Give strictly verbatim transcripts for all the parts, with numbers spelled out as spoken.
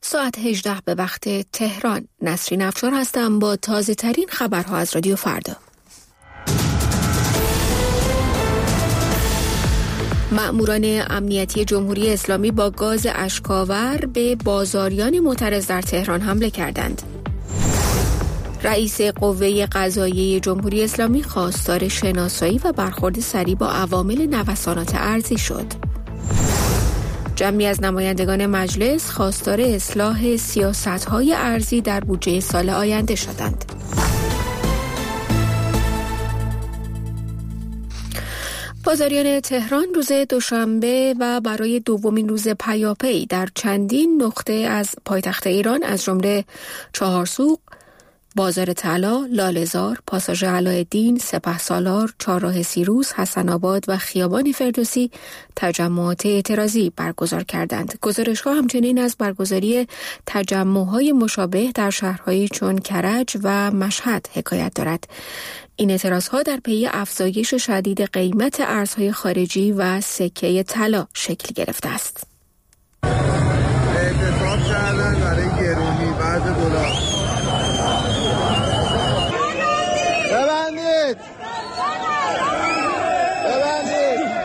ساعت هجده به وقت تهران. نسرین افشار هستم با تازه ترین خبرها از رادیو فردا. مأموران امنیتی جمهوری اسلامی با گاز اشک‌آور به بازاریان معترض در تهران حمله کردند. رئیس قوه قضاییه جمهوری اسلامی خواستار شناسایی و برخورد سریع با عوامل نوسانات ارزی شد. جمعی از نمایندگان مجلس خواستار اصلاح سیاست‌های ارزی در بودجه سال آینده شدند. بازاریان تهران روز دوشنبه و برای دومین روز پیاپی در چندین نقطه از پایتخت ایران از جمله چهارسوق، بازار طلا، لاله‌زار، پاساژ علاءالدین، سپهسالار، چهارراه سیروس، حسن آباد و خیابان فردوسی تجمعات اعتراضی برگزار کردند. گزارش‌ها همچنین از برگزاری تجمع‌های مشابه در شهرهایی چون کرج و مشهد حکایت دارد. این اعتراض‌ها در پی افزایش شدید قیمت ارزهای خارجی و سکه طلا شکل گرفته است. اعتصاب کردن برای گرونی بعد دلار. ببندید ببندید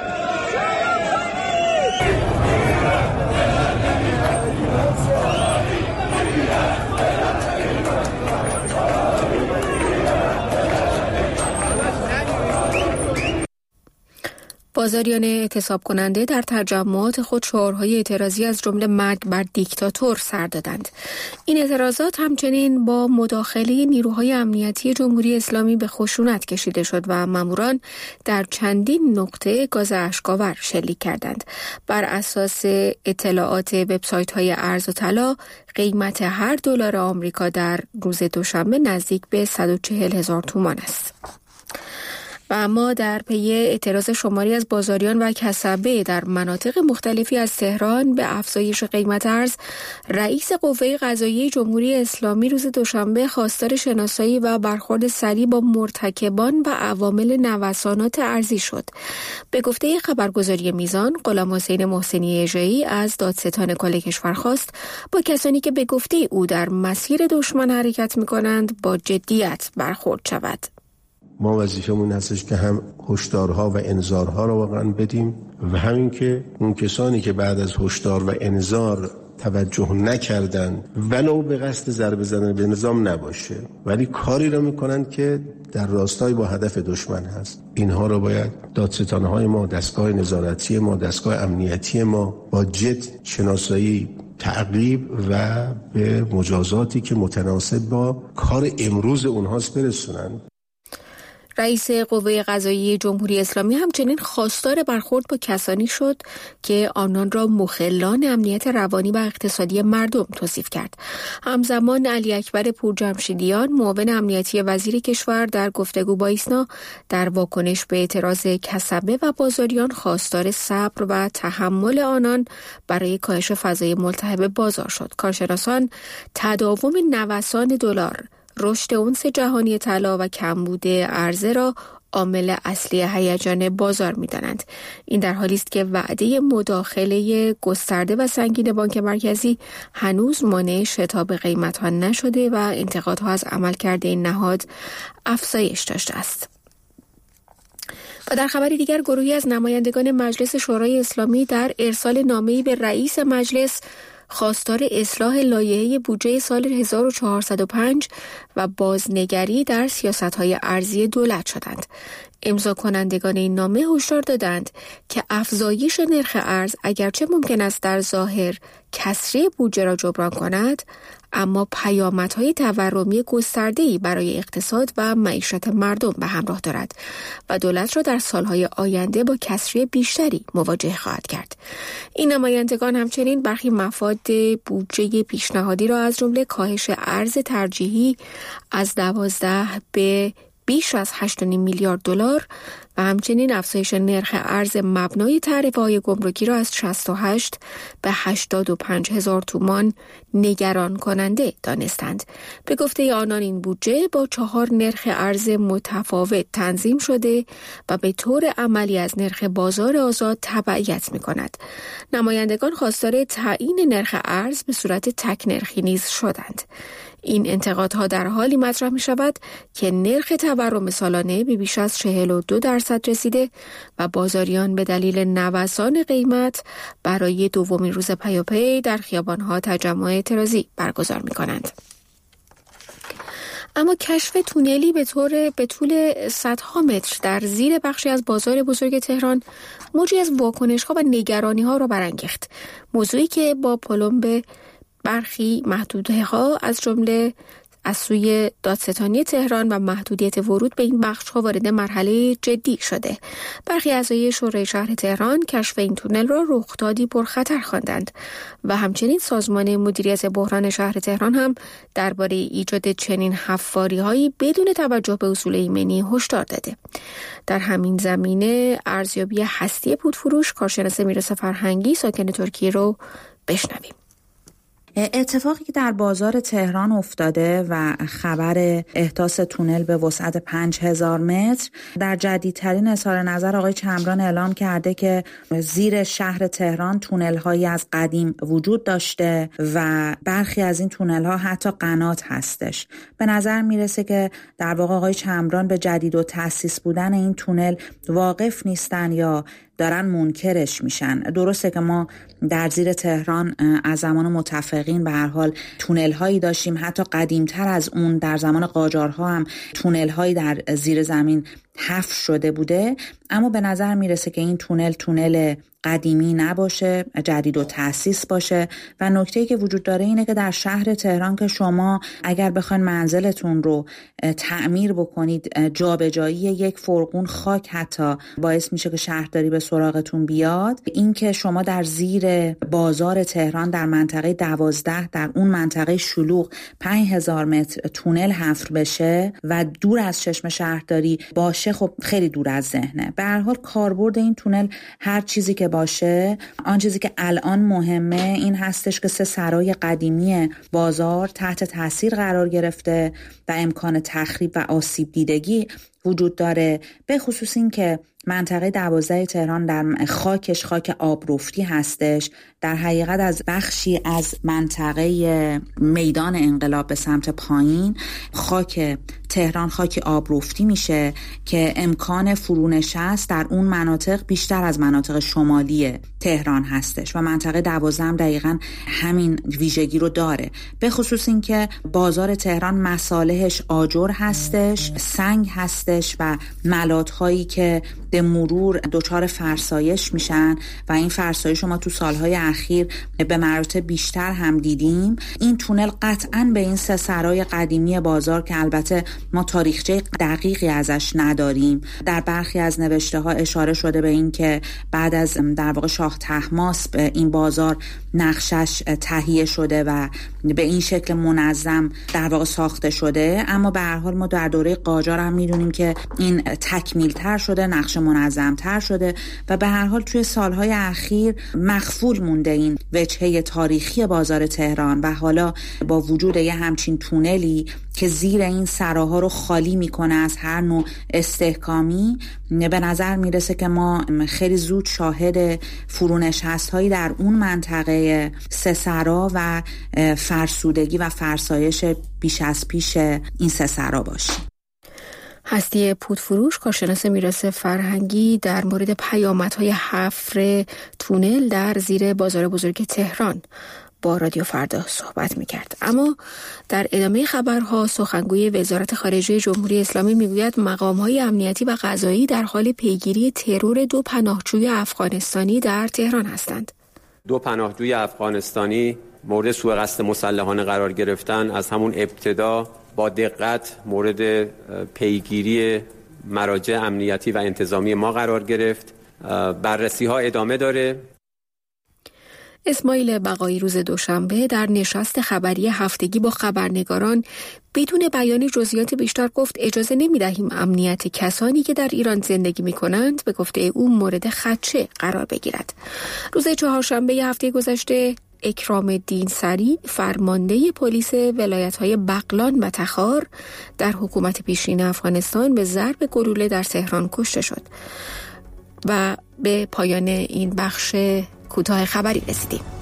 بازاریان اعتصاب کننده در تجمعات خود شعارهای اعتراضی از جمله مرگ بر دیکتاتور سر دادند. این اعتراضات همچنین با مداخله نیروهای امنیتی جمهوری اسلامی به خشونت کشیده شد و ماموران در چندین نقطه گاز اشک‌آور شلیک کردند. بر اساس اطلاعات وبسایت‌های ارز و طلا، قیمت هر دلار آمریکا در روز دوشنبه نزدیک به صد و چهل هزار تومان است. و اما در پی اعتراض شماری از بازاریان و کسبه در مناطق مختلفی از تهران به افزایش قیمت ارز، رئیس قوه قضاییه جمهوری اسلامی روز دوشنبه خواستار شناسایی و برخورد سریع با مرتکبان و عوامل نوسانات ارزی شد. به گفته خبرگزاری میزان، غلامحسین محسنی اژه‌ای از دادستان کل کشور خواست با کسانی که به گفته او در مسیر دشمن حرکت می‌کنند با جدیت برخورد شود. ما وظیفمون هستش که هم هشدارها و انذارها رو واقعا بدیم و همین که اون کسانی که بعد از هشدار و انذار توجه نکردن ولو به قصد ضربه زدن به نظام نباشه ولی کاری رو میکنن که در راستای با هدف دشمن هست، اینها رو باید دادستانهای ما، دستگاه نظارتی ما، دستگاه امنیتی ما با جد شناسایی، تعقیب و به مجازاتی که متناسب با کار امروز اونهاست برسونن. رئیس قوه قضاییه جمهوری اسلامی همچنین خواستار برخورد با کسانی شد که آنان را مخلان امنیت روانی و اقتصادی مردم توصیف کرد. همزمان علی اکبر پورجمشیدیان، معاون امنیتی وزیر کشور، در گفتگو با ایسنا در واکنش به اعتراض کسبه و بازاریان خواستار صبر و تحمل آنان برای کاهش فضای ملتهب بازار شد. کارشناسان تداوم نوسان دلار، رشد اونس جهانی طلا و کمبود عرضه را عامل اصلی هیجان بازار می‌دانند. این در حالی است که وعده مداخله گسترده و سنگین بانک مرکزی هنوز مانع شتاب قیمت‌ها نشده و انتقادها از عملکرد این نهاد افزایش داشته است. و در خبری دیگر، گروهی از نمایندگان مجلس شورای اسلامی در ارسال نامه‌ای به رئیس مجلس خواستار اصلاح لایحه بودجه سال هزار و چهارصد و پنج و بازنگری در سیاست‌های ارزی دولت شدند. امضا کنندگان این نامه هشدار دادند که افزایش نرخ ارز اگرچه ممکن است در ظاهر کسری بودجه را جبران کند، اما پیامدهای تورمی گسترده‌ای برای اقتصاد و معیشت مردم به همراه دارد و دولت را در سالهای آینده با کسری بیشتری مواجه خواهد کرد. این نمایندگان همچنین برخی مفاد بودجه پیشنهادی را از جمله کاهش ارز ترجیحی از دوازده به بیش از هشت و نیم میلیارد دلار و همچنین افزایش نرخ ارز مبنای تعرفه‌های گمرکی را از شصت و هشت به هشتاد و پنج هزار تومان نگران کننده دانستند. به گفته آنان این بودجه با چهار نرخ ارز متفاوت تنظیم شده و به طور عملی از نرخ بازار آزاد تبعیت می کند. نمایندگان خواستار تعیین نرخ ارز به صورت تک نرخی نیز شدند. این انتقادها در حالی مطرح می شود که نرخ تورم سالانه به بیش از چهل و دو درصد رسیده و بازاریان به دلیل نوسان قیمت برای دومین روز پیاپی در خیابانها تجمع اعتراضی برگزار می کنند. اما کشف تونلی به طور به طول صدها متر در زیر بخشی از بازار بزرگ تهران موجی از واکنش‌ها و نگرانی‌ها را برانگیخت. موضوعی که با پلم برخی محدوده‌ها از جمله از سوی دادستانی تهران و محدودیت ورود به این بخش‌ها وارد مرحله جدی شده. برخی اعضای شورای شهر تهران کشف این تونل را رخدادی پرخطر خواندند و همچنین سازمان مدیریت بحران شهر تهران هم درباره ایجاد چنین حفاری‌هایی بدون توجه به اصول ایمنی هشدار داده. در همین زمینه ارزیابی هستی پودفروش کارشناس میراث فرهنگی ساکن ترکیه رو بشنویم. اتفاقی که در بازار تهران افتاده و خبر احداث تونل به وسعت پنج هزار متر در جدیدترین اظهار نظر آقای چمران اعلام کرده که زیر شهر تهران تونل هایی از قدیم وجود داشته و برخی از این تونل ها حتی قنات هستش. به نظر میرسه که در واقع آقای چمران به جدید و تأسیس بودن این تونل واقف نیستن یا دارن منکرش میشن. درسته که ما در زیر تهران از زمان متفقین به هر حال تونل هایی داشتیم، حتی قدیمتر از اون در زمان قاجارها هم تونل هایی در زیر زمین حفر شده بوده، اما به نظر میرسه که این تونل تونل قدیمی نباشه، جدید و تأسیس باشه. و نکته‌ای که وجود داره اینه که در شهر تهران که شما اگر بخواید منزلتون رو تعمیر بکنید، جابجایی یک فرقون خاک حتی باعث میشه که شهرداری به سراغتون بیاد. این که شما در زیر بازار تهران در منطقه دوازده در اون منطقه شلوغ پنج هزار متر تونل حفر بشه و دور از چشم شهرداری باشه، خب خیلی دور از ذهنه. به هر حال کاربرد این تونل هر چیزی که باشه، آن چیزی که الان مهمه این هستش که سه سرای قدیمی بازار تحت تاثیر قرار گرفته و امکان تخریب و آسیب دیدگی وجود داره. به خصوص این که منطقه دوازده تهران در خاکش خاک آبرفتی هستش. در حقیقت از بخشی از منطقه میدان انقلاب به سمت پایین خاک تهران خاک آبرفتی میشه که امکان فرونشست در اون مناطق بیشتر از مناطق شمالی تهران هستش و منطقه دوازده هم دقیقاً همین ویژگی رو داره. به خصوص این که بازار تهران مصالحش آجر هستش، سنگ هستش و ملات هایی که به مرور دچار فرسایش میشن و این فرسایش رو ما تو سالهای اخیر به مراتب بیشتر هم دیدیم. این تونل قطعاً به این سه سرای قدیمی بازار که البته ما تاریخچه دقیقی ازش نداریم، در برخی از نوشته ها اشاره شده به این که بعد از در واقع شاه طهماسب این بازار نقشش تهیه شده و به این شکل منظم در واقع ساخته شده، اما به هر حال ما در دوره قاجار هم میدونیم که این تکمیل تر شده، نقش منظم تر شده و به هر حال توی سالهای اخیر مخفول مونده این وجهه تاریخی بازار تهران و حالا با وجود یه همچین تونلی که زیر این سراها رو خالی میکنه از هر نوع استحکامی، به نظر میرسه که ما خیلی زود شاهد فرونشست هایی در اون منطقه سه سرا و فرسودگی و فرسایش بیش از پیش این سه سرا باشیم. هستی پودفروش کارشناس میراث فرهنگی در مورد پیامدهای حفر تونل در زیر بازار بزرگ تهران با رادیو فردا صحبت میکرد. اما در ادامه خبرها سخنگوی وزارت خارجه جمهوری اسلامی میگوید مقام‌های امنیتی و قضایی در حال پیگیری ترور دو پناهجوی افغانستانی در تهران هستند. دو پناهجوی افغانستانی مورد سوء قصد مسلحانه قرار گرفتن از همون ابتدا با دقت مورد پیگیری مراجع امنیتی و انتظامی ما قرار گرفت. بررسی ها ادامه داره. اسماعیل بقایی روز دوشنبه در نشست خبری هفتگی با خبرنگاران بدون بیان جزئیات بیشتر گفت اجازه نمی‌دهیم امنیت کسانی که در ایران زندگی می‌کنند به گفته او مورد خدشه قرار بگیرد. روز چهارشنبه هفته گذشته اکرام الدین سری فرمانده پلیس ولایت‌های بغلان و تخار در حکومت پیشین افغانستان به ضرب گلوله در تهران کشته شد. و به پایان این بخش کوتاه خبری رسیدیم.